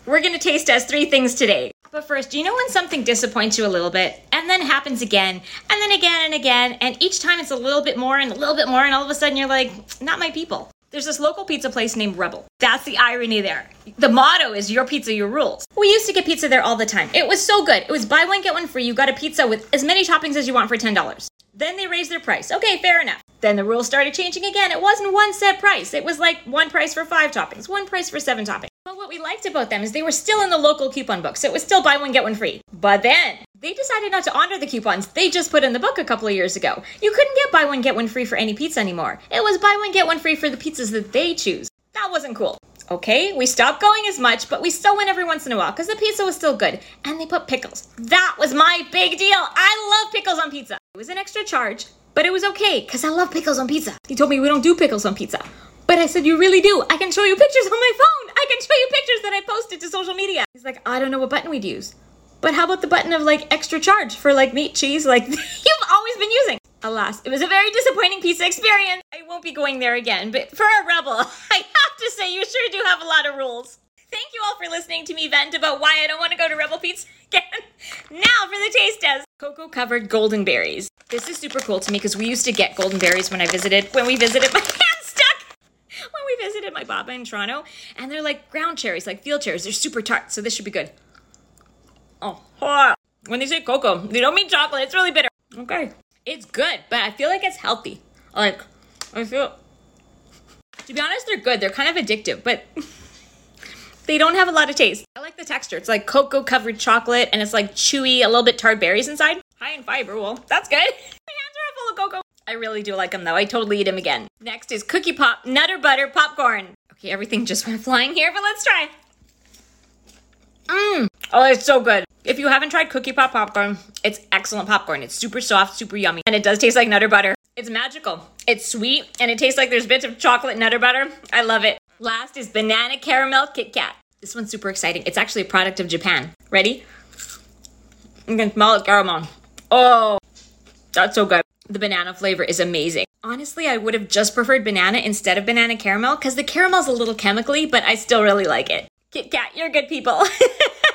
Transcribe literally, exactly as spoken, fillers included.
We're gonna taste test three things today. But first, do you know when something disappoints you a little bit and then happens again and then again and again, and each time it's a little bit more and a little bit more, and all of a sudden you're like, not my people. There's this local pizza place named Rebel. That's the irony there. The motto is your pizza, your rules. We used to get pizza there all the time. It was so good. It was buy one, get one free. You got a pizza with as many toppings as you want for ten dollars. Then they raised their price. Okay, fair enough. Then the rules started changing again. It wasn't one set price. It was like one price for five toppings, one price for seven toppings. But what we liked about them is they were still in the local coupon book, so it was still buy one, get one free. But then they decided not to honor the coupons they just put in the book a couple of years ago. You couldn't get buy one, get one free for any pizza anymore. It was buy one, get one free for the pizzas that they choose. That wasn't cool. Okay, we stopped going as much, but we still went every once in a while because the pizza was still good. And they put pickles. That was my big deal. I love pickles on pizza. It was an extra charge, but it was okay because I love pickles on pizza. He told me we don't do pickles on pizza. But I said, you really do. I can show you pictures on my phone. I can show you pictures that I posted to social media. He's like, I don't know what button we'd use. But how about the button of like extra charge for like meat, cheese, like you've always been using? Alas, it was a very disappointing pizza experience. I won't be going there again, but for a Rebel, I have to say you sure do have a lot of rules. Thank you all for listening to me vent about why I don't want to go to Rebel Pizza again. Now for the taste test. Cocoa covered golden berries. This is super cool to me because we used to get golden berries when I visited, when we visited my hand stuck. When we visited my baba in Toronto, and they're like ground cherries, like field cherries. They're super tart, so this should be good. Oh, oh. When they say cocoa, they don't mean chocolate. It's really bitter. Okay. It's good, but I feel like it's healthy. Like, I feel, to be honest, they're good. They're kind of addictive, but they don't have a lot of taste. I like the texture. It's like cocoa covered chocolate, and it's like chewy, a little bit tart berries inside. High in fiber. Well, that's good. My hands are full of cocoa. I really do like them though. I totally eat them again. Next is Cookie Pop Nutter Butter Popcorn. Okay, everything just went flying here, but let's try. Mmm. Oh, it's so good. If you haven't tried Cookie Pop popcorn, it's excellent popcorn. It's super soft, super yummy, and it does taste like Nutter Butter. It's magical. It's sweet, and it tastes like there's bits of chocolate Nutter Butter. I love it. Last is Banana Caramel Kit Kat. This one's super exciting. It's actually a product of Japan. Ready? You can smell it, caramel. Oh, that's so good. The banana flavor is amazing. Honestly, I would have just preferred banana instead of banana caramel because the caramel's a little chemically, but I still really like it. Kit Kat, you're good people.